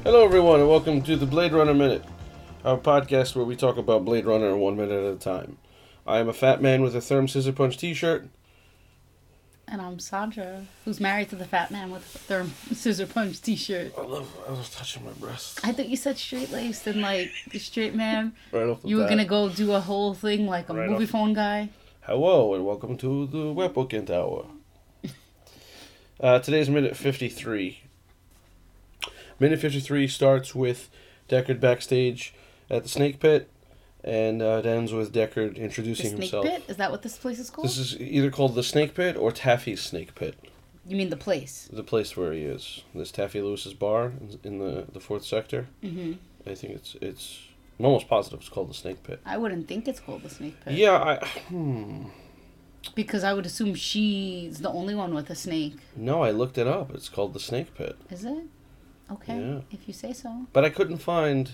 Hello, everyone, and welcome to the Blade Runner Minute, our podcast where we talk about Blade Runner 1 minute at a time. I am a fat man with a Therm Scissor Punch t-shirt. And I'm Sandra, who's married to the fat man with a Therm Scissor Punch t-shirt. I was touching my breasts. I thought you said straight-laced and like the straight man. Right off the You were bat. going to go do a whole thing like a Right movie off. phone guy. Hello, and welcome to the Webbookend Hour. Today's Minute 53. Minute 53 starts with Deckard backstage at the Snake Pit, and it ends with Deckard The introducing Snake himself. Pit? Is that what this place is called? This is either called the Snake Pit or Taffy's Snake Pit. You mean the place? The place where he is. There's Taffy Lewis's bar in the fourth sector. Mm-hmm. I think it's. I'm almost positive it's called the Snake Pit. I wouldn't think it's called the Snake Pit. Yeah, Because I would assume she's the only one with a snake. No, I looked it up. It's called the Snake Pit. Is it? Okay, Yeah. if you say so. But I couldn't find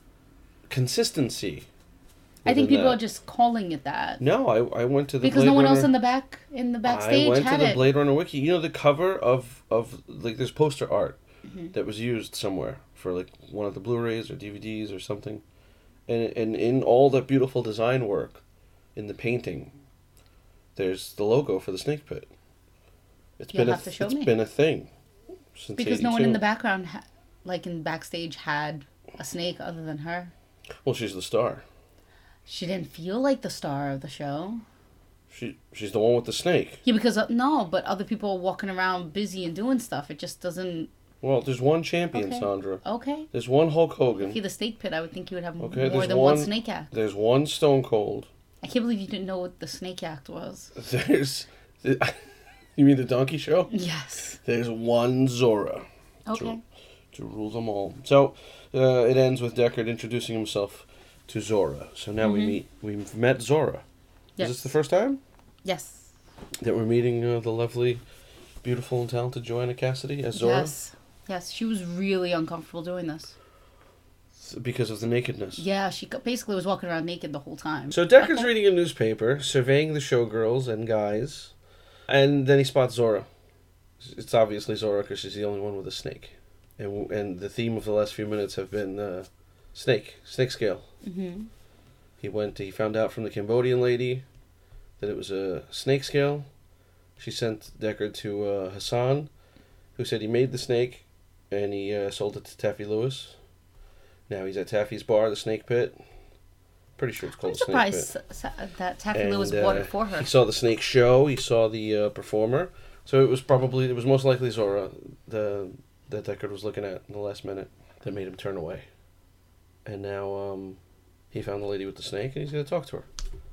consistency. I think within people that. are just calling it that. No, I went to the Because Blade no one Runner, else in the backstage I went had to the it. Blade Runner wiki. You know the cover of like there's poster art Mm-hmm. that was used somewhere for like one of the Blu-rays or DVDs or something, and in all the beautiful design work, in the painting, there's the logo for the Snake Pit. You'll have to show me. It's been a thing since Because no one 82. in the background, like in backstage, had a snake other than her. Well, she's the star. She didn't feel like the star of the show. She's the one with the snake. Yeah, because no, but other people are walking around busy and doing stuff. It just doesn't. Well, there's one champion, Okay. Sandra. Okay. There's one Hulk If Hogan. you're the Snake Pit, I would think you would have Okay, more there's than one one- snake act. There's one Stone Cold. I can't believe you didn't know what the snake act was. There's... You mean the Donkey Show? Yes. There's one Zora. Okay. To rule them all. So, it ends with Deckard introducing himself to Zora. So now we've met Zora. Yes. Is this the first time Yes. that we're meeting the lovely, beautiful, and talented Joanna Cassidy as Zora? Yes. Yes. She was really uncomfortable doing this. Because of the nakedness. Yeah, she basically was walking around naked the whole time. So Deckard's reading a newspaper, surveying the showgirls and guys, and then he spots Zora. It's obviously Zora because she's the only one with a snake. And the theme of the last few minutes have been snake scale. Mm-hmm. He found out from the Cambodian lady that it was a snake scale. She sent Deckard to Hassan, who said he made the snake, and he sold it to Taffy Lewis. Now he's at Taffy's bar, the Snake Pit. Pretty sure it's I'm called the Snake Pit. surprised that Taffy Lewis bought it for her. He saw the snake show. He saw the performer. So it was most likely Zora that Deckard was looking at in the last minute that made him turn away. And now he found the lady with the snake, and he's going to talk to her.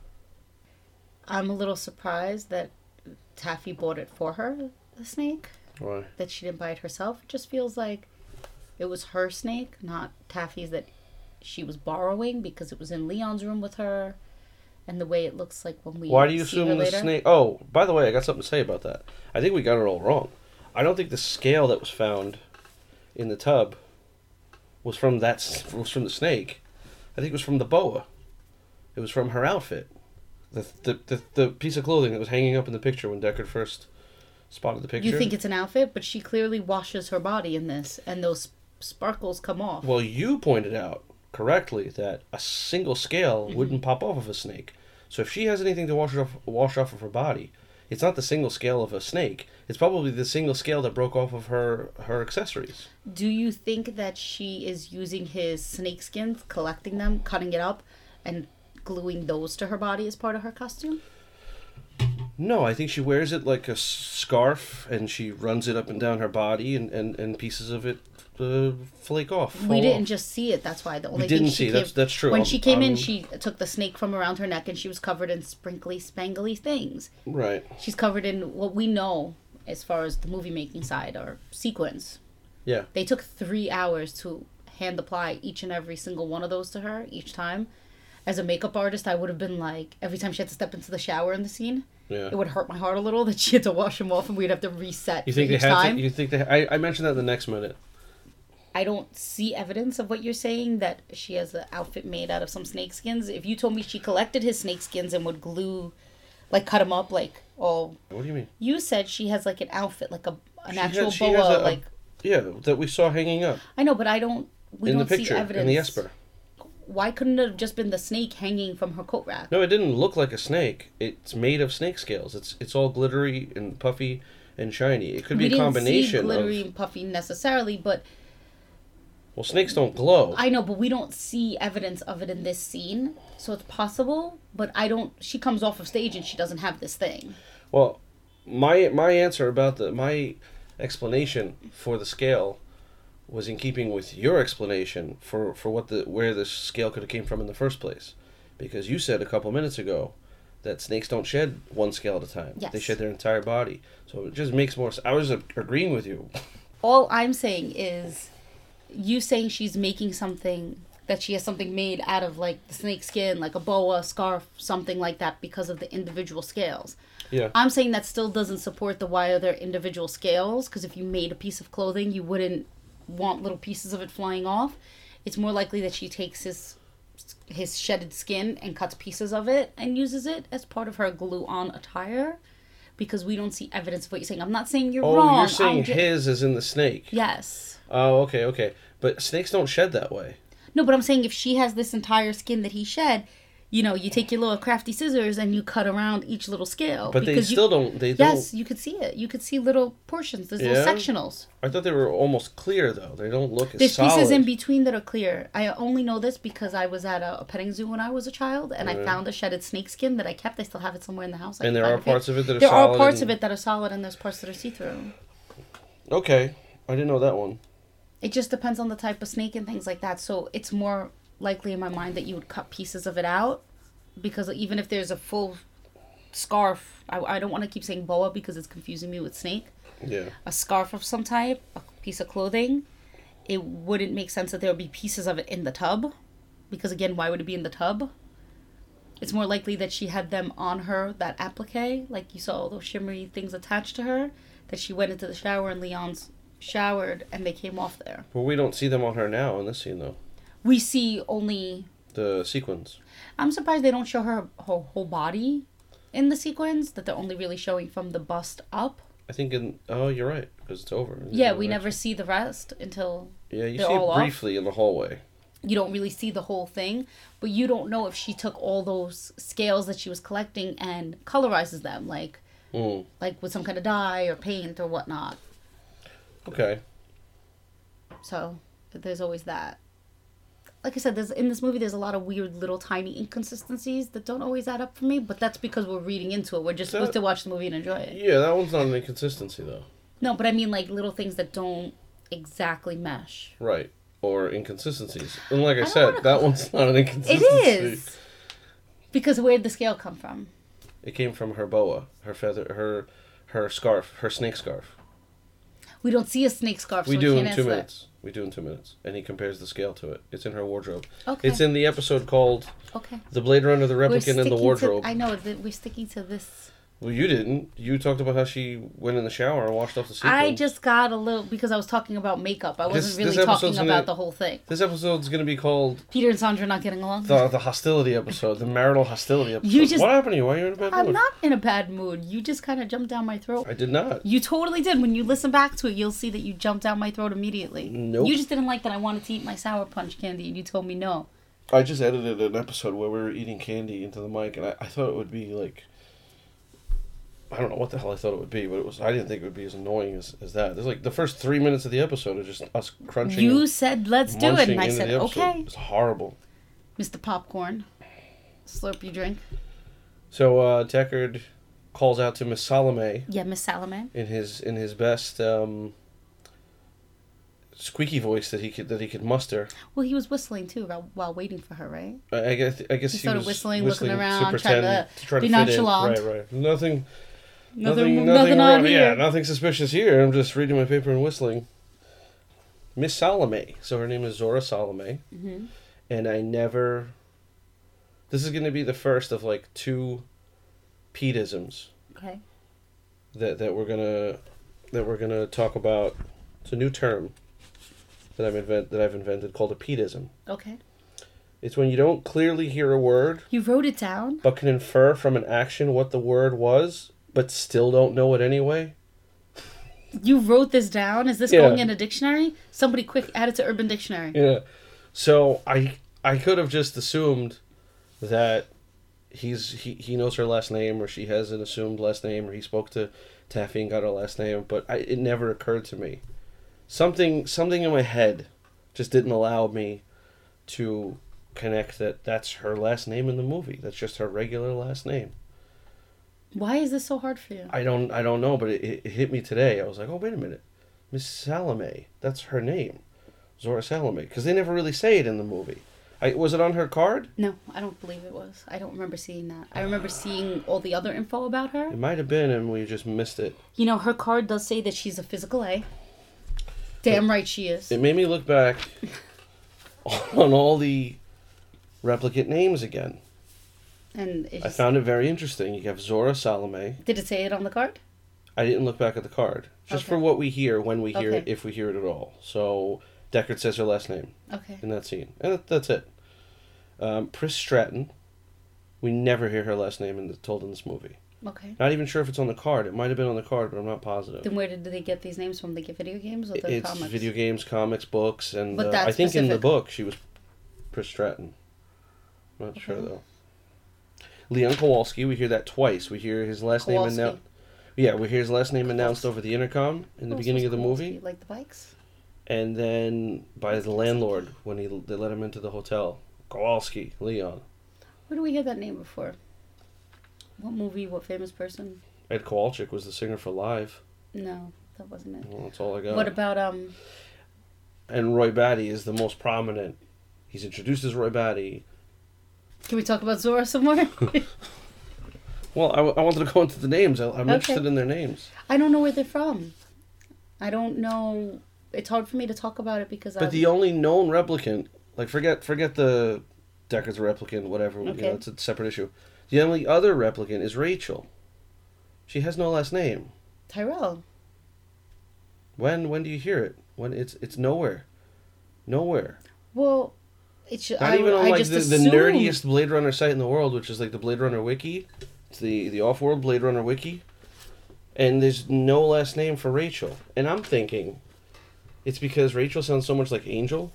I'm a little surprised that Taffy bought it for her, the snake. Why? That she didn't buy it herself. It just feels like it was her snake, not Taffy's, that she was borrowing because it was in Leon's room with her. And the way it looks like when we Why do you see her assume the later. snake... Oh, by the way, I got something to say about that. I think we got it all wrong. I don't think the scale that was found in the tub was from the snake. I think it was from the boa. It was from her outfit. The piece of clothing that was hanging up in the picture when Deckard first spotted the picture. You think it's an outfit, but she clearly washes her body in this, and those sparkles come off. Well, you pointed out correctly that a single scale Mm-hmm. wouldn't pop off of a snake. So if she has anything to wash off of her body, it's not the single scale of a snake. It's probably the single scale that broke off of her accessories. Do you think that she is using his snake skins, collecting them, cutting it up, and gluing those to her body as part of her costume? No, I think she wears it like a scarf, and she runs it up and down her body, and pieces of it flake off. We fall didn't off. just see it. That's why the only We thing didn't she see. came, That's true. When she came in, she took the snake from around her neck, and she was covered in sprinkly, spangly things. Right. She's covered in what we know as far as the movie making side or sequins. Yeah. They took 3 hours to hand apply each and every single one of those to her each time. As a makeup artist, I would have been like, every time she had to step into the shower in the scene, Yeah. it would hurt my heart a little that she had to wash them off and we'd have to reset You think each they had time. to? You think they? I mentioned that in the next minute. I don't see evidence of what you're saying, that she has an outfit made out of some snake skins. If you told me she collected his snake skins and would glue, like cut them up, like all... What do you mean? You said she has like an outfit, like an She actual has boa, a- like... Yeah, that we saw hanging up I know, but we in the don't see picture, evidence. in the Esper. Why couldn't it have just been the snake hanging from her coat rack? No, it didn't look like a snake. It's made of snake scales. It's all glittery and puffy and shiny. It could be a combination We didn't see glittery and puffy necessarily, but... Well, snakes don't glow. I know, but we don't see evidence of it in this scene, so it's possible, but she comes off of stage and she doesn't have this thing. Well, my answer about my explanation for the scale was in keeping with your explanation for where this scale could have came from in the first place. Because you said a couple minutes ago that snakes don't shed one scale at a time. Yes. They shed their entire body. So it just makes more sense. I was agreeing with you. All I'm saying is, you saying she's making something, that she has something made out of, like, the snake skin, like a boa, scarf, something like that, because of the individual scales. Yeah. I'm saying that still doesn't support the why are there individual scales, because if you made a piece of clothing, you wouldn't want little pieces of it flying off. It's more likely that she takes his shedded skin and cuts pieces of it and uses it as part of her glue-on attire, because we don't see evidence of what you're saying. I'm not saying you're wrong. Oh, you're saying his is in the snake. Yes. Oh, okay. But snakes don't shed that way. No, but I'm saying if she has this entire skin that he shed, you know, you take your little crafty scissors and you cut around each little scale. But they still don't. Yes, you could see it. You could see little portions. There's little sectionals. I thought they were almost clear, though. They don't look as There's solid. pieces in between that are clear. I only know this because I was at a petting zoo when I was a child, and I found a shedded snake skin that I kept. I still have it somewhere in the house. And there are parts of it that are solid. There solid. are parts of it that are solid, and there's parts that are see-through. Okay. I didn't know that one. It just depends on the type of snake and things like that. So it's more likely in my mind that you would cut pieces of it out, because even if there's a full scarf, I don't want to keep saying boa because it's confusing me with snake. Yeah. A scarf of some type, a piece of clothing, it wouldn't make sense that there would be pieces of it in the tub, because again, why would it be in the tub? It's more likely that she had them on her, that applique, like you saw all those shimmery things attached to her, that she went into the shower and Leon's showered and they came off there. Well, we don't see them on her now in this scene, though. We see only the sequins. I'm surprised they don't show her whole body in the sequins, that they're only really showing from the bust up. I think you're right, because it's over. Yeah, we never see the rest until you they're see all it briefly off. In the hallway. You don't really see the whole thing, but you don't know if she took all those scales that she was collecting and colorizes them, like with some kind of dye or paint or whatnot. Okay. So there's always that. Like I said, in this movie, there's a lot of weird little tiny inconsistencies that don't always add up for me, but that's because we're reading into it. We're just supposed to watch the movie and enjoy it. Yeah, that one's not an inconsistency, though. No, but I mean, like, little things that don't exactly mesh. Right. Or inconsistencies. And like I said, that one's not an inconsistency. It is. Because where'd the scale come from? It came from her boa, her feather, her scarf, her snake scarf. We don't see a snake scarf, we do in 2 minutes. We do in 2 minutes. And he compares the scale to it. It's in her wardrobe. Okay. It's in the episode called The Blade Runner, the Replicant, and the Wardrobe. I know, we're sticking to this. Well, you didn't. You talked about how she went in the shower and washed off the sequins. I just got a little, because I was talking about makeup. I wasn't really talking about the whole thing. This episode's going to be called Peter and Sandra Not Getting Along. The hostility episode, the marital hostility episode. What happened to you? Why are you in a bad mood? I'm not in a bad mood. You just kind of jumped down my throat. I did not. You totally did. When you listen back to it, you'll see that you jumped down my throat immediately. Nope. You just didn't like that I wanted to eat my Sour Punch candy, and you told me no. I just edited an episode where we were eating candy into the mic, and I thought it would be like... I don't know what the hell I thought it would be, but I didn't think it would be as annoying as that. There's like the first 3 minutes of the episode are just us crunching. You said, let's do it. And I said, okay. It's horrible. Mr. Popcorn, slurp your drink. So Deckard calls out to Miss Salome. Yeah, Miss Salome. In his best squeaky voice that he could muster. Well, he was whistling too while waiting for her, right? I guess he started he was whistling, looking around, to trying to be nonchalant. Right. Nothing on here. Yeah, nothing suspicious here. I'm just reading my paper and whistling. Miss Salome. So her name is Zora Salome. Mm-hmm. And this is going to be the first of like 2 Pete-isms. Okay. That we're gonna talk about. It's a new term that I've invented called a Pete-ism. Okay. It's when you don't clearly hear a word. You wrote it down. But can infer from an action what the word was, but still don't know it anyway. You wrote this down? Is this Yeah. going in a dictionary? Somebody quick add it to Urban Dictionary. Yeah. So I could have just assumed that he knows her last name, or she has an assumed last name, or he spoke to Taffy and got her last name, but it never occurred to me. Something in my head just didn't allow me to connect that's her last name in the movie. That's just her regular last name. Why is this so hard for you? I don't know, but it hit me today. I was like, oh, wait a minute. Miss Salome. That's her name. Zora Salome. Because they never really say it in the movie. Was it on her card? No, I don't believe it was. I don't remember seeing that. I remember seeing all the other info about her. It might have been, and we just missed it. You know, her card does say that she's a physical A. Damn right she is. It made me look back on all the replicant names again. And I found it very interesting. You have Zora Salome. Did it say it on the card? I didn't look back at the card. Just Okay. for what we hear, when we hear it, Okay. if we hear it at all. So Deckard says her last name Okay. in that scene. And that's it. Pris Stratton. We never hear her last name told in this movie. Okay. Not even sure if it's on the card. It might have been on the card, but I'm not positive. Then where did they get these names from? They get video games or the It's comics? video games, comics, books, and But that's I think in the specific. book she was Pris Stratton. Not sure Okay. though. Leon Kowalski, we hear that twice. We hear his last name Kowalski. announced. Yeah, we hear his last name announced over the intercom in the Who else beginning was of the Kowalski? movie, Like the bikes? and then by the landlord when they let him into the hotel. Kowalski, Leon. Where do we hear that name before? What movie? What famous person? Ed Kowalczyk was the singer for Live. No, that wasn't it. Well, that's all I got. What about And Roy Batty is the most prominent. He's introduced as Roy Batty. Can we talk about Zora some more? Well, I wanted to go into the names. I'm Okay. interested in their names. I don't know where they're from. I don't know. It's hard for me to talk about it because But the only known replicant, like forget the Deckard's a replicant, whatever. You Okay. know, it's a separate issue. The only other replicant is Rachel. She has no last name. Tyrell. When do you hear it? When it's nowhere, nowhere. Well, it's Not even on like just the assumed. nerdiest Blade Runner site in the world, which is like the Blade Runner Wiki. It's the off-world Blade Runner Wiki, and there's no last name for Rachel. And I'm thinking, it's because Rachel sounds so much like Angel,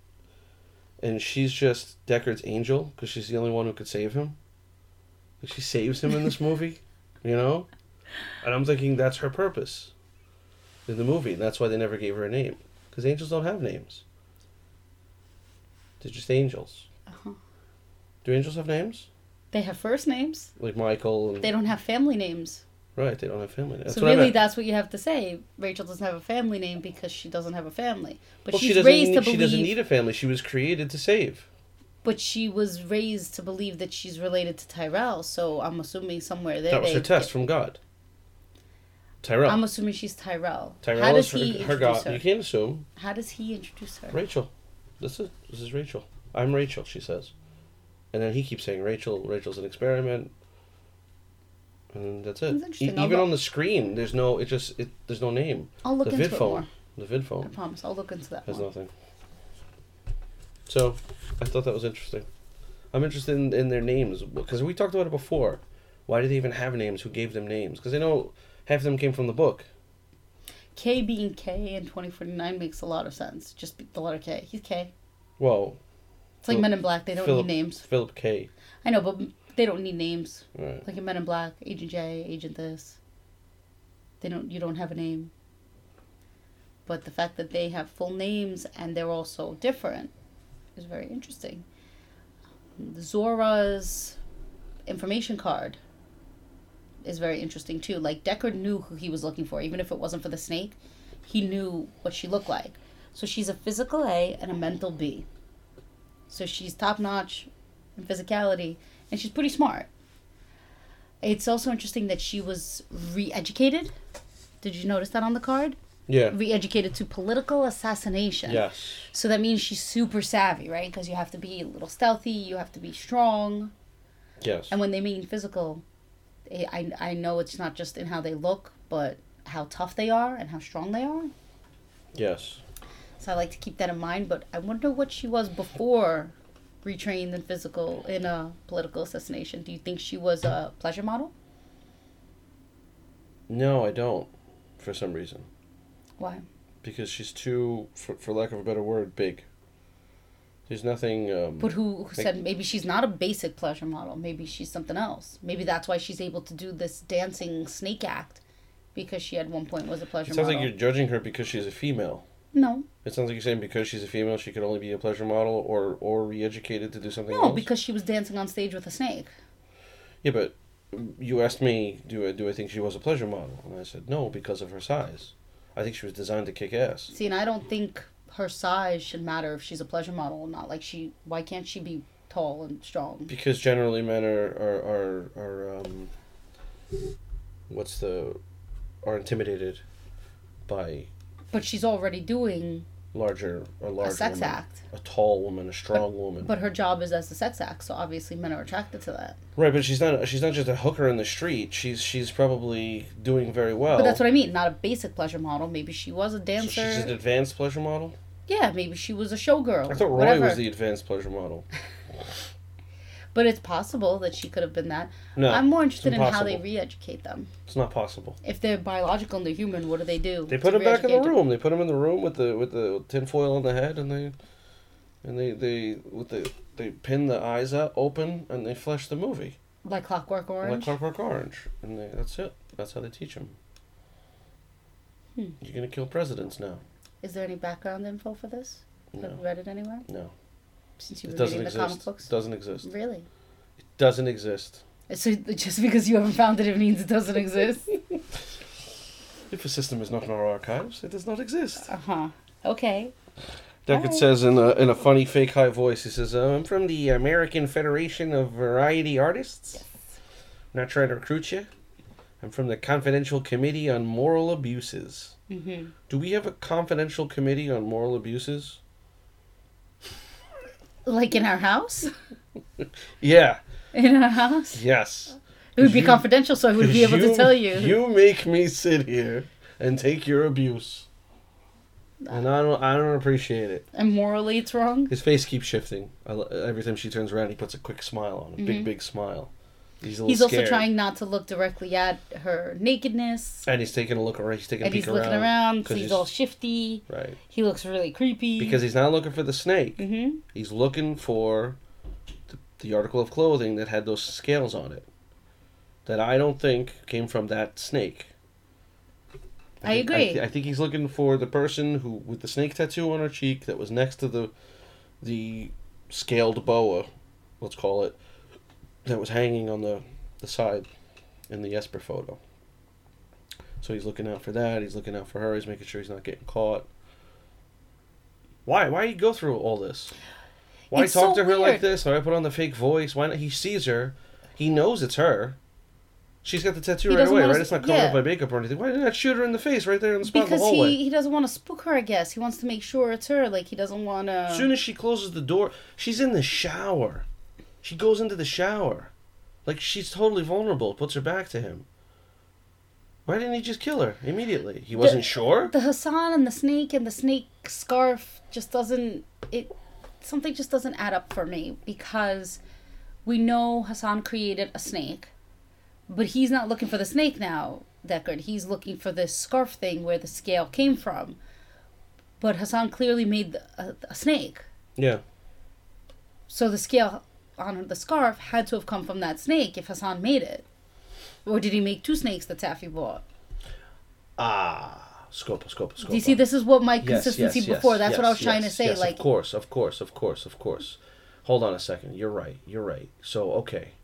and she's just Deckard's angel because she's the only one who could save him. Like she saves him in this movie, you know. And I'm thinking that's her purpose in the movie. And that's why they never gave her a name, because angels don't have names. They're just angels. Uh-huh. Do angels have names? They have first names. Like Michael and... They don't have family names. Right, they don't have family names. That's So what I really, meant. that's what you have to say. Rachel doesn't have a family name because she doesn't have a family. But Well, she's she raised to she believe. doesn't need a family. She was created to save. But she was raised to believe that she's related to Tyrell. So I'm assuming somewhere there. That was her test from God. Tyrell. I'm assuming she's Tyrell. How Tyrell does is he her introduce God. her? You can't assume. How does he introduce her? Rachel. This is Rachel. I'm Rachel, she says. And then he keeps saying Rachel's an experiment. And that's it. That's interesting. Even on the screen, there's no name. I'll look The into vid it phone. more. The vid I phone promise. I'll look into that has more. nothing. So, I thought that was interesting. I'm interested in their names because we talked about it before. Why do they even have names? Who gave them names? Because they know half of them came from the book. K being K in 2049 makes a lot of sense. Just the letter K. He's K. Well, It's like Phil- Men in Black. They don't Philip- need names. Philip K. I know, but they don't need names. Right. Like in Men in Black, Agent J, Agent this. You don't have a name. But the fact that they have full names and they're also different is very interesting. Zora's information card is very interesting too. Like Deckard knew who he was looking for, even if it wasn't for the snake. He knew what she looked like. So she's a physical A and a mental B. So she's top notch in physicality, and she's pretty smart. It's also interesting that she was re-educated. Did you notice that on the card? Yeah. Re-educated to political assassination. Yes. So that means she's super savvy, right? Because you have to be a little stealthy, you have to be strong. Yes. And when they mean physical, I know it's not just in how they look, but how tough they are and how strong they are. Yes. So I like to keep that in mind, but I wonder what she was before retrained in a political assassination. Do you think she was a pleasure model? No, I don't. For some reason. Why? Because she's too, for lack of a better word, big. There's nothing... But who said maybe she's not a basic pleasure model? Maybe she's something else. Maybe that's why she's able to do this dancing snake act. Because she at one point was a pleasure model. It sounds like you're judging her because she's a female. No. It sounds like you're saying because she's a female, she could only be a pleasure model or re-educated to do something else? No, because she was dancing on stage with a snake. Yeah, but you asked me, do I think she was a pleasure model? And I said, no, because of her size. I think she was designed to kick ass. See, and I don't think her size should matter if she's a pleasure model or not. Like, why can't she be tall and strong? Because generally men are intimidated by... But she's already doing a large sex woman, act. a tall woman, a strong woman. But her job is as a sex act, so obviously men are attracted to that. Right, but she's not just a hooker in the street. She's probably doing very well. But that's what I mean. Not a basic pleasure model. Maybe she was a dancer. So she's an advanced pleasure model? Yeah, maybe she was a showgirl. I thought Roy was the advanced pleasure model. But it's possible that she could have been that. No, I'm more interested in how they re-educate them. It's not possible. If they're biological and they're human, what do? They put them back in the room. They put them in the room with the tinfoil on the head, and they pin the eyes up open, and they flash the movie. Like Clockwork Orange. Like Clockwork Orange, and that's it. That's how they teach them. You're gonna kill presidents now. Is there any background info for this? No. Have you read it anywhere? No. Since you've been reading the comic books? It doesn't exist. Really? It doesn't exist. So just because you haven't found it, it means it doesn't exist? If a system is not in our archives, it does not exist. Uh-huh. Okay. Deckard says in a funny fake high voice, he says, I'm from the American Federation of Variety Artists. Yes. I'm not trying to recruit you. I'm from the Confidential Committee on Moral Abuses. Mm-hmm. Do we have a confidential committee on moral abuses? Like in our house? Yeah. In our house? Yes. It would be confidential, so I would be able to tell you. You make me sit here and take your abuse. And I don't appreciate it. And morally it's wrong? His face keeps shifting. Every time she turns around, he puts a quick smile on. A big smile. He's also trying not to look directly at her nakedness. And he's taking a look around. He's taking a peek around. And he's looking around, so he's all shifty. Right. He looks really creepy. Because he's not looking for the snake. Mm-hmm. He's looking for the article of clothing that had those scales on it. That I don't think came from that snake. I agree. I think he's looking for the person who, with the snake tattoo on her cheek, that was next to the scaled boa, let's call it, that was hanging on the side in the Esper photo. So he's looking out for that. He's looking out for her. He's making sure he's not getting caught. Why you go through all this? Why talk to her like this? Why put on the fake voice? Why not? He sees her. He knows it's her. She's got the tattoo right away, right? It's not covered up by makeup or anything. Why didn't that shoot her in the face right there on the spot in the hallway? Because he doesn't want to spook her, I guess. He wants to make sure it's her. Like, he doesn't want to... As soon as she closes the door, she's in the shower. She goes into the shower. Like, she's totally vulnerable. Puts her back to him. Why didn't he just kill her immediately? He wasn't sure? The Hassan and the snake scarf just doesn't... Something just doesn't add up for me. Because we know Hassan created a snake. But he's not looking for the snake now, Deckard. He's looking for this scarf thing where the scale came from. But Hassan clearly made a snake. Yeah. So the scale on the scarf had to have come from that snake if Hassan made it. Or did he make two snakes that Taffy bought? Scopa. Do you see, this is what my consistency before. That's what I was trying to say. Yes, like, of course. Hold on a second. You're right. So, okay.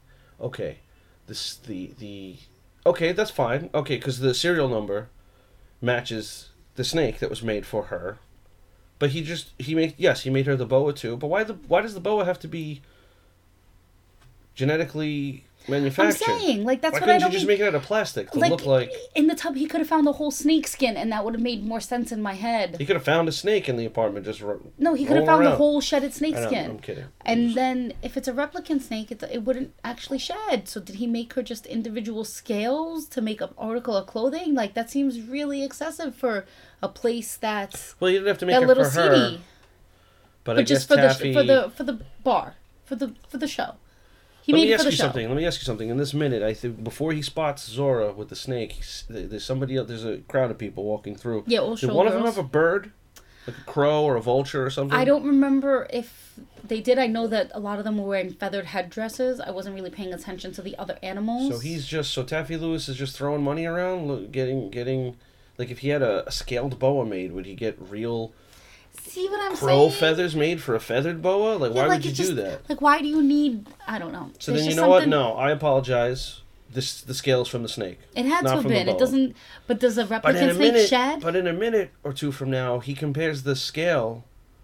Okay, that's fine. Okay, because the serial number matches the snake that was made for her. But he made her the boa too. But why does the boa have to be genetically manufactured? I'm saying, like, that's why what I don't... Why couldn't you just make it out of plastic to look like... In the tub, he could have found the whole snake skin, and that would have made more sense in my head. He could have found a snake in the apartment just No, he could have found the whole shedded snake skin. I'm kidding. And then, if it's a replicant snake, it wouldn't actually shed. So did he make her just individual scales to make an article of clothing? Like, that seems really excessive for a place that's... Well, you didn't have to make it for her. Seedy. But I just guess for Taffy... the bar, for the show. He Let made me it ask for the you show. something. Let me ask you something. In this minute, I think before he spots Zora with the snake, there's somebody else. There's a crowd of people walking through. Yeah, all Did one of them showgirls. have a bird, like a crow or a vulture or something? I don't remember if they did. I know that a lot of them were wearing feathered headdresses. I wasn't really paying attention to the other animals. So Taffy Lewis is just throwing money around, getting. Like if he had a scaled boa made, would he get real See what I'm crow saying? feathers made for a feathered boa? Like Yeah, why like, would you it's do just- that? Like, why do you need? I don't know. So There's then you just know what? something- No, I apologize. The scale is from the snake. It had not to have from the been. It boa. doesn't. But does a But in replicant a snake minute, shed? but in a minute or two from now, he compares the scale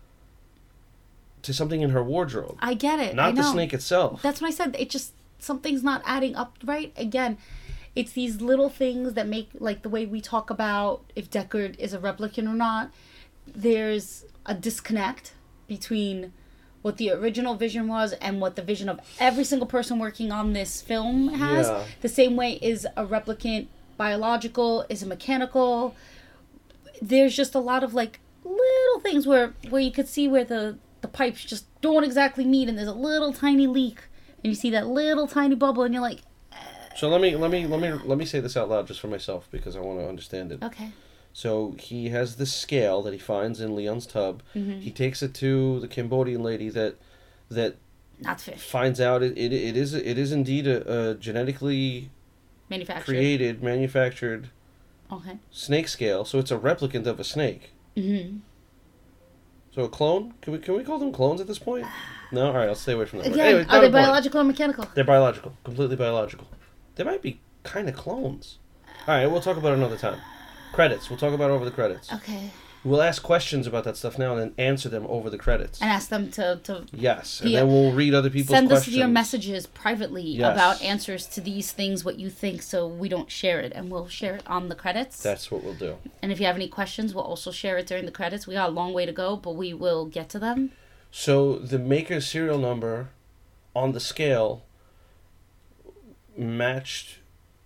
to something in her wardrobe, I get it. I not know. the snake itself. That's what I said. It just something's not adding up right. Again, it's these little things that make like the way we talk about if Deckard is a replicant or not. There's a disconnect between what the original vision was and what the vision of every single person working on this film has. Yeah. The same way is a replicant biological, is a mechanical. There's just a lot of like little things where you could see where the pipes just don't exactly meet and there's a little tiny leak and you see that little tiny bubble and you're like, So let me say this out loud just for myself because I want to understand it. okay. So he has this scale that he finds in Leon's tub. Mm-hmm. He takes it to the Cambodian lady that Not fish. finds out it is indeed a genetically Manufactured. manufactured Okay. snake scale. So it's a replicant of a snake. Mm-hmm. So a clone? Can we call them clones at this point? No. All right, I'll stay away from that. Again, Anyway, are not they important. biological or mechanical? They're biological, completely biological. They might be kind of clones. All right, we'll talk about it another time. Credits. We'll talk about it over the credits. Okay. We'll ask questions about that stuff now and then answer them over the credits. And ask them to Yes, and Yeah. then we'll read other people's send us questions. your messages privately Yes. about answers to these things, what you think, so we don't share it, and we'll share it on the credits. That's what we'll do. And if you have any questions, we'll also share it during the credits. We got a long way to go, but we will get to them. So the maker's serial number on the scale matched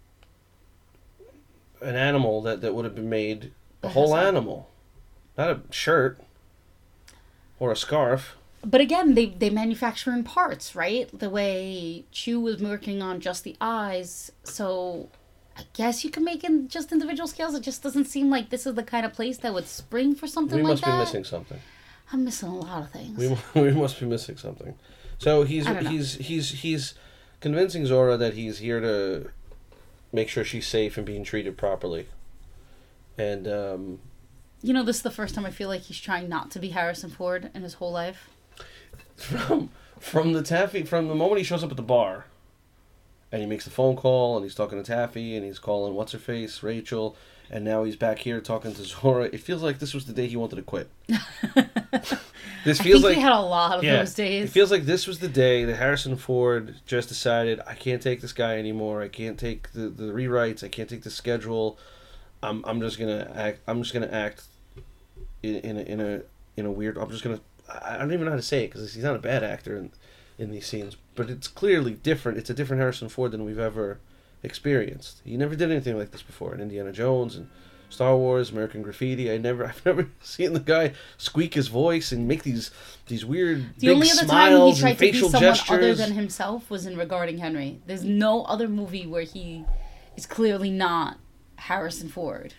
an animal that would have been made, a whole That's all. animal. Not a shirt or a scarf. But again, they manufacture in parts, right? The way Chew was working on just the eyes, so I guess you can make in just individual scales. It just doesn't seem like this is the kind of place that would spring for something We like must that. be missing something. I'm missing a lot of things. We must be missing something. So I don't know. he's convincing Zora that he's here to make sure she's safe and being treated properly. And You know, this is the first time I feel like he's trying not to be Harrison Ford in his whole life. from the moment he shows up at the bar, and he makes the phone call and he's talking to Taffy and he's calling what's her face, Rachel, and now he's back here talking to Zora. It feels like this was the day he wanted to quit. This I feels think like he had a lot of yeah, those it days. feels like this was the day that Harrison Ford just decided, I can't take this guy anymore. I can't take the rewrites. I can't take the schedule. I'm just gonna act in a weird. I don't even know how to say it because he's not a bad actor in these scenes, but it's clearly different. It's a different Harrison Ford than we've ever experienced. He never did anything like this before in Indiana Jones and Star Wars, American Graffiti. I've never seen the guy squeak his voice and make these weird The big only other time he smiles tried and to be facial someone gestures. other than himself was in Regarding Henry. There's no other movie where he is clearly not Harrison Ford.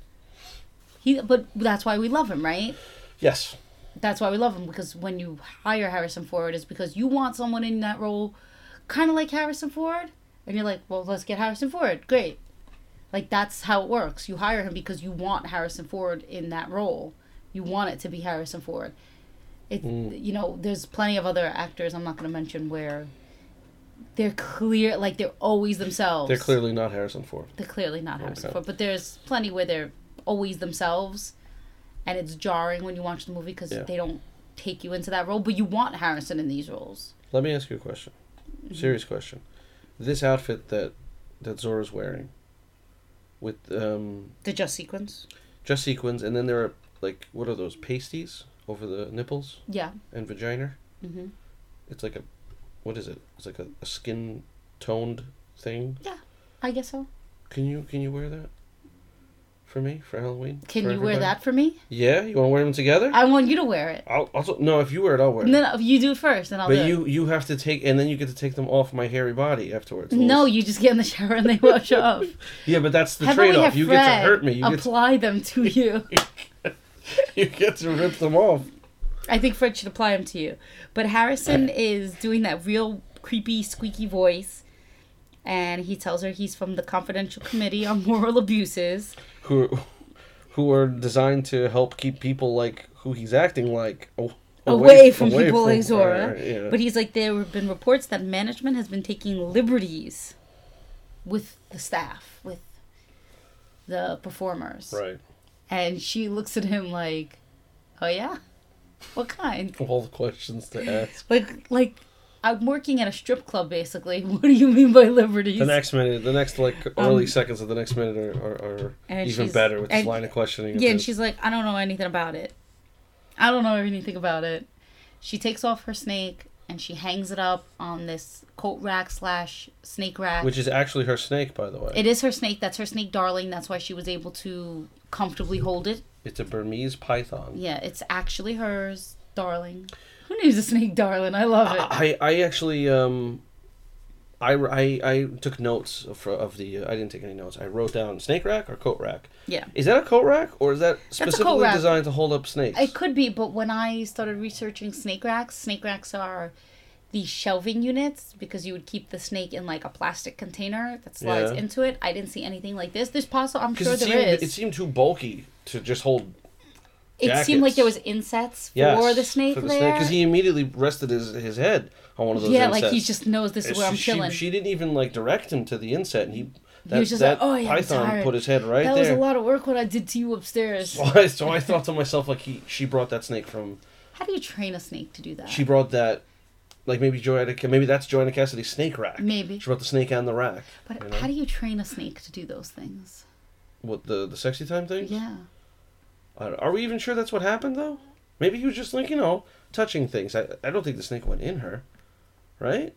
But that's why we love him, right? Yes. That's why we love him, because when you hire Harrison Ford, it's because you want someone in that role kind of like Harrison Ford, and you're like, well, let's get Harrison Ford. Great. Like, that's how it works. You hire him because you want Harrison Ford in that role. You want it to be Harrison Ford. You know, there's plenty of other actors I'm not going to mention where they're clear, like they're always themselves. They're clearly not Harrison Ford. They're clearly not Harrison Okay. Ford, but there's plenty where they're always themselves, and it's jarring when you watch the movie because Yeah. they don't take you into that role, but you want Harrison in these roles. Let me ask you a question. Serious question. This outfit that Zora's wearing with The just sequence? just sequins, and then there are, like, what are those, pasties over the nipples Yeah. and vagina? Mm-hmm. It's like what is it? It's like a skin toned thing. I guess so. Can you wear that for me for Halloween. Can for you wear everybody? that for me? Yeah, you want to wear them together? I want you to wear it. I'll also no. If you wear it, I'll wear it. No, you do it first, and I'll But do it. you have to take, and then you get to take them off my hairy body afterwards. No, you just get in the shower and they wash off. Yeah, but that's the How about we trade-off. have You Fred get to hurt me. You apply them to you. you get to rip them off. I think Fred should apply them to you. But Harrison is doing that real creepy, squeaky voice. And he tells her he's from the Confidential Committee on Moral Abuses. Who are designed to help keep people like who he's acting like Away from people like Zora. Yeah. But he's like, there have been reports that management has been taking liberties with the staff, with the performers. Right. And she looks at him like, oh yeah? What kind? All the questions to ask. Like, I'm working at a strip club, basically. What do you mean by liberties? The next early seconds of the next minute are even better with this line of questioning. Yeah, and she's like, I don't know anything about it. I don't know anything about it. She takes off her snake and she hangs it up on this coat rack / snake rack. Which is actually her snake, by the way. It is her snake. That's her snake darling. That's why she was able to comfortably hold it. It's a Burmese python. Yeah, it's actually hers, darling. Who names a snake darling? I love it. I actually I took notes of the. I didn't take any notes. I wrote down snake rack or coat rack. Yeah. Is that a coat rack or is that coat specifically rack. designed to hold up snakes? It could be, but when I started researching snake racks are the shelving units because you would keep the snake in like a plastic container that slides into it. I didn't see anything like this. There's possible. I'm sure there is. It seemed too bulky to just hold. It seemed like there was insets for the snake there. Because he immediately rested his head on one of those yeah, insets. like he just knows this is where I'm chilling. She didn't even like direct him to the inset, and he was just that like, oh yeah, python I'm tired. put his head right that there. was a lot of work what I did to you upstairs. So I thought to myself like she brought that snake from. How do you train a snake to do that? She brought that. Like maybe that's Joanna Cassidy's snake rack. Maybe. She brought the snake and the rack. But how do you train a snake to do those things? What, the sexy time thing? Yeah. Are we even sure that's what happened, though? Maybe he was just, like, touching things. I don't think the snake went in her. Right?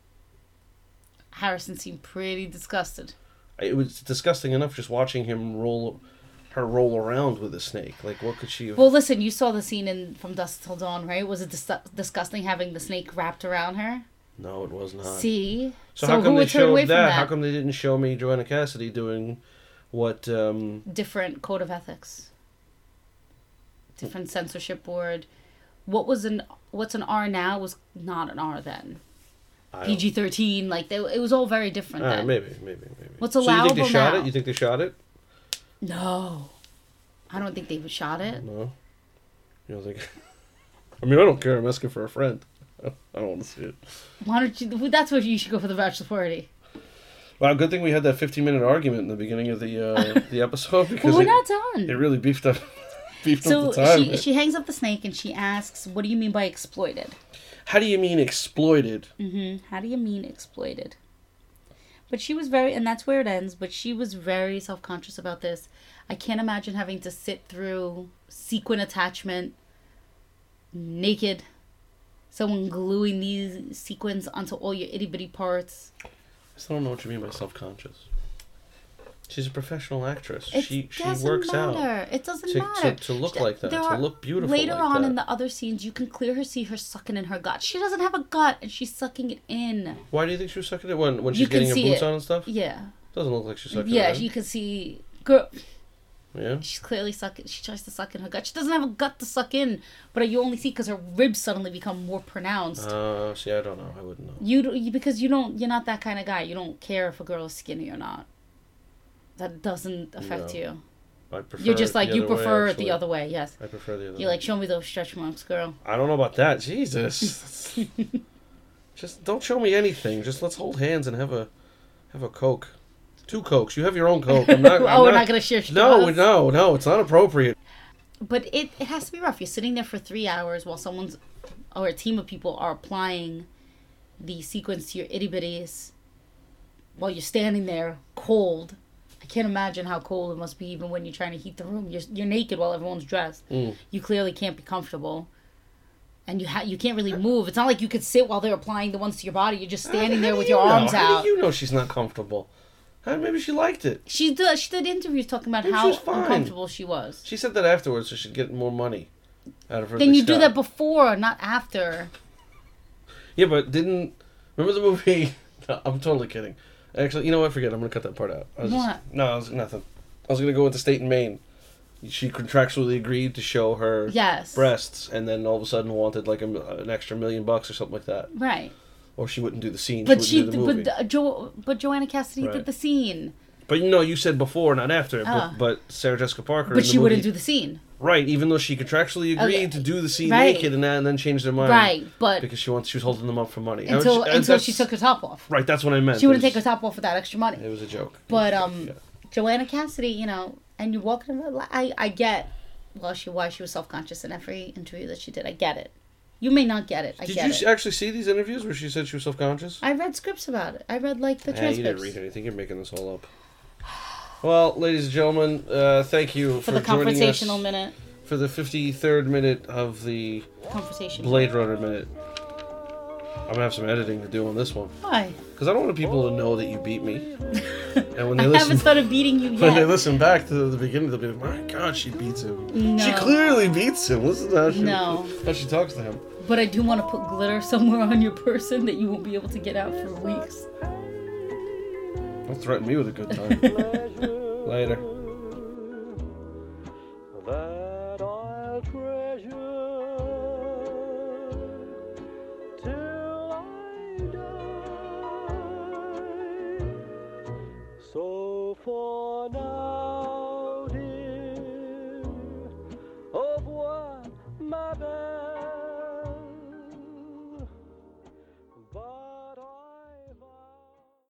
Harrison seemed pretty disgusted. It was disgusting enough just watching him roll around with the snake. Like, what could she have... Well, listen, you saw the scene From Dusk Till Dawn, right? Was it disgusting having the snake wrapped around her? No, it was not. See? So how come who they would turn away showed from that? that? How come they didn't show me Joanna Cassidy doing what... Different code of ethics. Different censorship board. What's an R now was not an R then. PG-13, like it was all very different then. Maybe. What's So allowable you think they shot now? it? You think they shot it? No. I don't think they shot it. No. You don't think... I mean, I don't care. I'm asking for a friend. I don't want to see it. Why don't you... That's what you should go for the bachelor party. Well, good thing we had that 15-minute argument in the beginning of the episode because we're not done. It really beefed up the time. So she hangs up the snake and she asks, "What do you mean by exploited?" How do you mean exploited? How do you mean exploited? But she was very, and that's where it ends. But she was very self-conscious about this. I can't imagine having to sit through sequin attachment, naked, someone gluing these sequins onto all your itty bitty parts. I still don't know what you mean by self-conscious. She's a professional actress. She doesn't works matter. out. It doesn't matter. To look like that. To look beautiful later like on that. in the other scenes, you can clearly see her sucking in her gut. She doesn't have a gut, and she's sucking it in. Why do you think she was sucking it when she's getting her boots on and stuff? Yeah. Doesn't look like she's sucking it in. Yeah, you can see... Girl... Yeah. She's clearly sucking. She tries to suck in her gut. She doesn't have a gut to suck in, but you only see because her ribs suddenly become more pronounced. See, I don't know. I wouldn't know. Because you're not that kind of guy. You don't care if a girl is skinny or not. That doesn't affect you. I prefer. You're just like you prefer it the other way. Yes. I prefer the other way. You're like, show me those stretch marks, girl. I don't know about that. Jesus. Just don't show me anything. Just let's hold hands and have a Coke. 2 Cokes. You have your own Coke. We're not gonna share straws. No, it's not appropriate. But it has to be rough. You're sitting there for 3 hours while a team of people are applying the sequence to your itty bitties while you're standing there cold. I can't imagine how cold it must be even when you're trying to heat the room. You're naked while everyone's dressed. You clearly can't be comfortable. And you can't really move. It's not like you could sit while they're applying the ones to your body. You're just standing there with your arms out. How do you know she's not comfortable? Maybe she liked it. She did interviews talking about Maybe she how was fine. uncomfortable she was. She said that afterwards, so she'd get more money out of her. Then you do that before, not after. Yeah, but didn't... Remember the movie... No, I'm totally kidding. Actually, you know what? Forget it. I'm going to cut that part out. Nothing. I was going to go into State and Maine. She contractually agreed to show her breasts, and then all of a sudden wanted like an extra $1 million or something like that. Right. Or she wouldn't do the scene. But she wouldn't do the movie. But Joanna Cassidy did the scene. But you said before, not after. But Sarah Jessica Parker. But she wouldn't do the scene. Right, even though she contractually agreed to do the scene naked and then changed her mind. Right, but because she was holding them up for money until she took her top off. Right, that's what I meant. She wouldn't take her top off for that extra money. It was a joke. But Joanna Cassidy, and you walk in. I get why she was self-conscious in every interview that she did. I get it. You may not get it. Did you actually see these interviews where she said she was self-conscious? I read scripts about it. I read the transcripts. You didn't read anything. You're making this all up. Well, ladies and gentlemen, thank you for the joining us conversational minute. For the 53rd minute of the Blade Runner minute. I'm gonna have some editing to do on this one. Why? Because I don't want people to know that you beat me. And when they haven't started beating you yet. When they listen back to the beginning, they'll be like, "My God, she beats him. No. She clearly beats him. Listen to how she talks to him." But I do want to put glitter somewhere on your person that you won't be able to get out for weeks. Don't threaten me with a good time. Later. That I'll treasure till I die. So for now.